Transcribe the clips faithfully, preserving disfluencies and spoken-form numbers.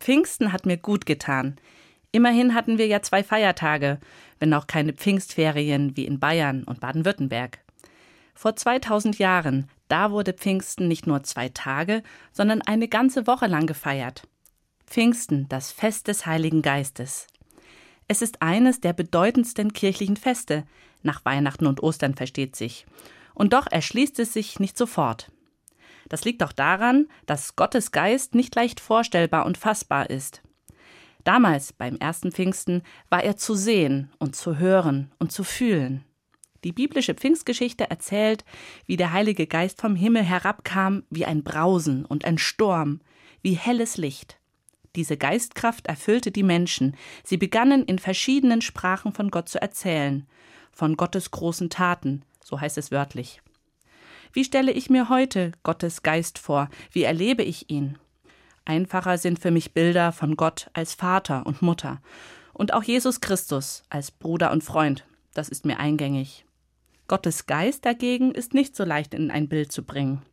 Pfingsten hat mir gut getan. Immerhin hatten wir ja zwei Feiertage, wenn auch keine Pfingstferien wie in Bayern und Baden-Württemberg. Vor zweitausend Jahren, da wurde Pfingsten nicht nur zwei Tage, sondern eine ganze Woche lang gefeiert. Pfingsten, das Fest des Heiligen Geistes. Es ist eines der bedeutendsten kirchlichen Feste, nach Weihnachten und Ostern versteht sich. Und doch erschließt es sich nicht sofort. Das liegt auch daran, dass Gottes Geist nicht leicht vorstellbar und fassbar ist. Damals, beim ersten Pfingsten, war er zu sehen und zu hören und zu fühlen. Die biblische Pfingstgeschichte erzählt, wie der Heilige Geist vom Himmel herabkam wie ein Brausen und ein Sturm, wie helles Licht. Diese Geistkraft erfüllte die Menschen. Sie begannen in verschiedenen Sprachen von Gott zu erzählen, von Gottes großen Taten, so heißt es wörtlich. Wie stelle ich mir heute Gottes Geist vor? Wie erlebe ich ihn? Einfacher sind für mich Bilder von Gott als Vater und Mutter und auch Jesus Christus als Bruder und Freund. Das ist mir eingängig. Gottes Geist dagegen ist nicht so leicht in ein Bild zu bringen.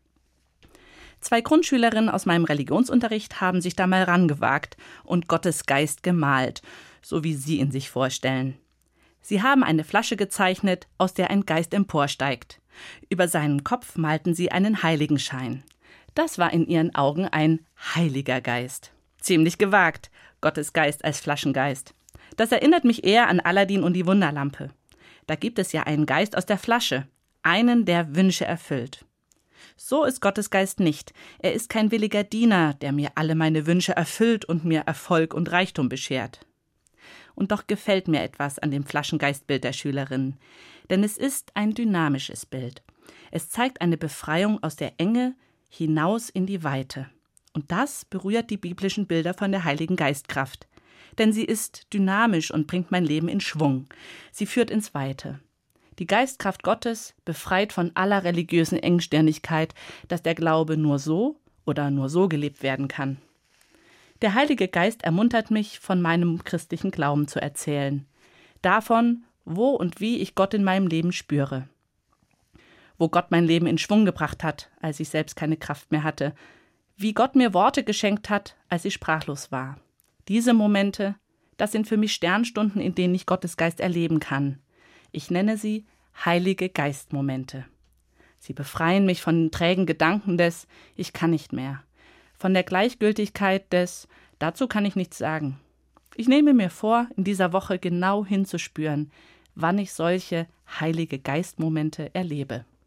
Zwei Grundschülerinnen aus meinem Religionsunterricht haben sich da mal rangewagt und Gottes Geist gemalt, so wie sie ihn sich vorstellen. Sie haben eine Flasche gezeichnet, aus der ein Geist emporsteigt. Über seinen Kopf malten sie einen Heiligenschein. Das war in ihren Augen ein Heiliger Geist. Ziemlich gewagt, Gottes Geist als Flaschengeist. Das erinnert mich eher an Aladdin und die Wunderlampe. Da gibt es ja einen Geist aus der Flasche, einen, der Wünsche erfüllt. So ist Gottes Geist nicht. Er ist kein williger Diener, der mir alle meine Wünsche erfüllt und mir Erfolg und Reichtum beschert. Und doch gefällt mir etwas an dem Flaschengeistbild der Schülerin. Denn es ist ein dynamisches Bild. Es zeigt eine Befreiung aus der Enge hinaus in die Weite. Und das berührt die biblischen Bilder von der Heiligen Geistkraft. Denn sie ist dynamisch und bringt mein Leben in Schwung. Sie führt ins Weite. Die Geistkraft Gottes befreit von aller religiösen Engstirnigkeit, dass der Glaube nur so oder nur so gelebt werden kann. Der Heilige Geist ermuntert mich, von meinem christlichen Glauben zu erzählen. Davon, wo und wie ich Gott in meinem Leben spüre. Wo Gott mein Leben in Schwung gebracht hat, als ich selbst keine Kraft mehr hatte. Wie Gott mir Worte geschenkt hat, als ich sprachlos war. Diese Momente, das sind für mich Sternstunden, in denen ich Gottes Geist erleben kann. Ich nenne sie Heilige Geistmomente. Sie befreien mich von den trägen Gedanken des Ich kann nicht mehr. Von der Gleichgültigkeit des Dazu kann ich nichts sagen. Ich nehme mir vor, in dieser Woche genau hinzuspüren, wann ich solche Heilige Geistmomente erlebe.